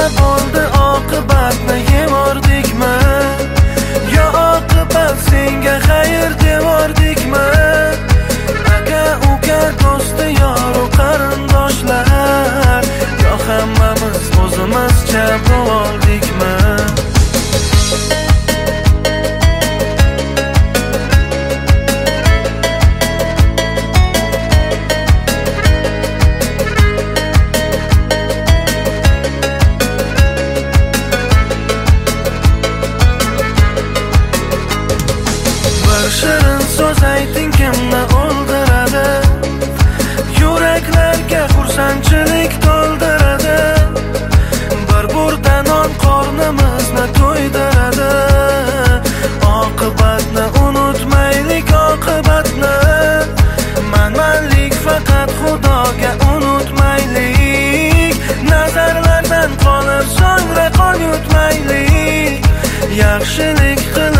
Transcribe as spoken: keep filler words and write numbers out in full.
bo'ldi, oqibatni yemordikmi? Yo oqibat senga xayr devordikmi? Aka uka do'sti yoru qarindoshlar, yo hammamiz o'zimizcha bo'ldikmi? Shirin so'z ayting kimni o'ldiradi, yuraklarga xursandchilik to'ldiradi. Bir burda non qornimizni to'ydiradi. Oqibatni unutmaylik, oqibatni manmanlik faqat Xudoga unutmaylik. Nazarlardan qolib so'ngra qon yutmaylik. Yaxshilik qil